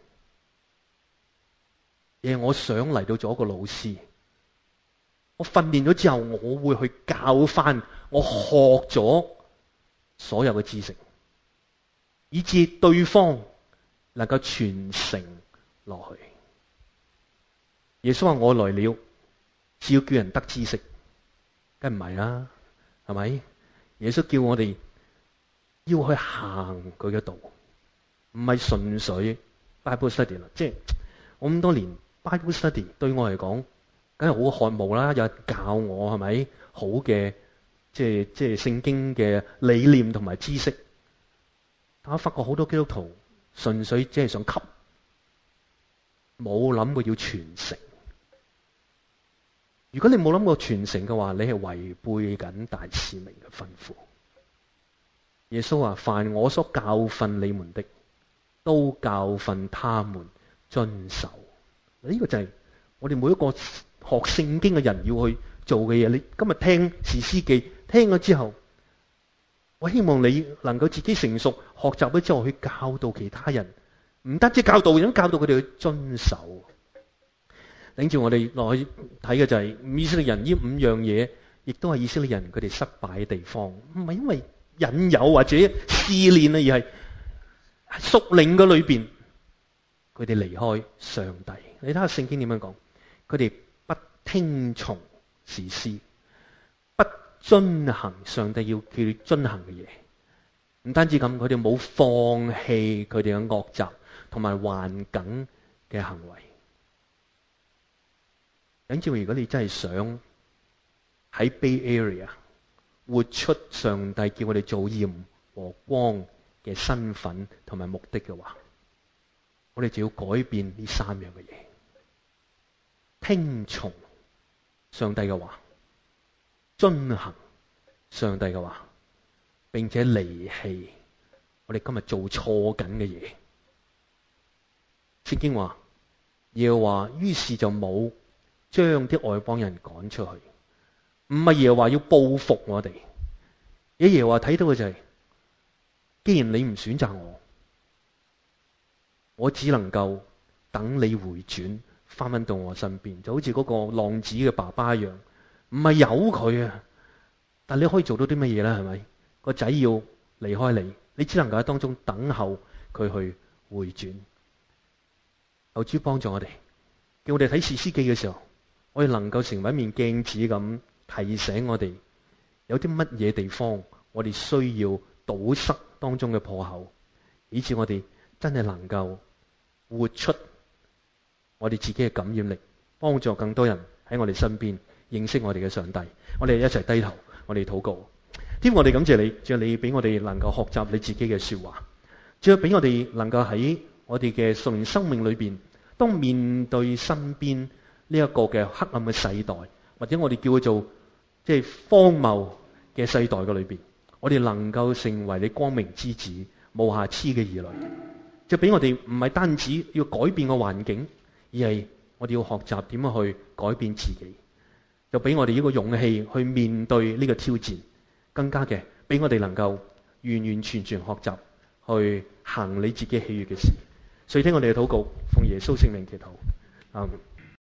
而係我想嚟到做一個老師。我訓練咗之後，我會去教翻我學咗所有嘅知識，以致對方能夠傳承落去。耶穌話：我來了，是要叫人得知識，梗唔係啦，係咪？耶穌叫我哋要去行佢嘅道，唔係純粹 Bible study 啦。即係我咁多年 Bible study 對我嚟講，梗係好渴慕啦，有人教我係咪好嘅，即係聖經嘅理念同埋知識。但我發覺好多基督徒純粹只係想吸，冇諗過要傳承。如果你冇諗過傳承嘅話，你係違背緊大使命嘅吩咐。耶穌話：凡我所教訓你們的，都教訓他們遵守。呢個就係我哋每一個學聖經嘅人要去做嘅嘢。你今日聽士師記聽咗之後，我希望你能夠自己成熟，學習咗之後去教導其他人，唔單止教導人，教導佢哋去遵守。領住我哋落去睇嘅就係以色列人呢5樣嘢，亦都係以色列人佢哋失敗嘅地方，唔係因為引誘或者試煉啊，而係屬靈嘅裏邊，佢哋離開上帝。你睇下聖經點樣講，佢哋不聽從士師，不遵行上帝要叫佢遵行嘅嘢。唔單止咁，佢哋冇放棄佢哋嘅惡習同埋頑梗嘅行為。等住，如果你真係想喺 Bay Area 活出上帝叫我哋做鹽和光嘅身份同埋目的嘅話， 我哋就要改變呢三樣嘅嘢：聽從上帝嘅話，遵行上帝嘅話，並且離棄我哋今日做錯緊嘅嘢。聖經話，耶和華於是就冇將啲外邦人趕出去。唔係耶和華要報復我哋，耶和華睇到嘅就係，既然你唔選擇我只能夠等你回轉翻到我身邊，就好似嗰個浪子嘅爸爸一樣，唔係由佢啊，但你可以做到啲乜嘢咧？係咪？個仔要離開你，你只能夠喺當中等候佢去回轉。求主幫助我哋，叫我哋睇士師記嘅時候，我哋能夠成為一面鏡子咁，提醒我哋有啲乜嘢地方我哋需要堵塞當中嘅破口，以致我哋真係能夠活出我哋自己嘅感染力，幫助更多人喺我哋身邊認識我哋嘅上帝。我哋一齊低頭，我哋禱告。天父，我哋感謝你，主啊，你俾我哋能夠學習你自己嘅說話，主啊，俾我哋能夠喺我哋嘅屬靈生命裏邊，當面對身邊呢一個嘅黑暗嘅世代，或者我哋叫佢做即係荒謬嘅世代嘅裏邊，我哋能夠成為你光明之子、無瑕疵嘅兒女。就俾我哋唔係單止要改變個環境，而係我哋要學習點樣去改變自己。就俾我哋呢個勇氣去面對呢個挑戰，更加嘅俾我哋能夠完完全全學習去行你自己喜悅嘅事。垂聽我哋嘅禱告，奉耶穌聖名祈禱。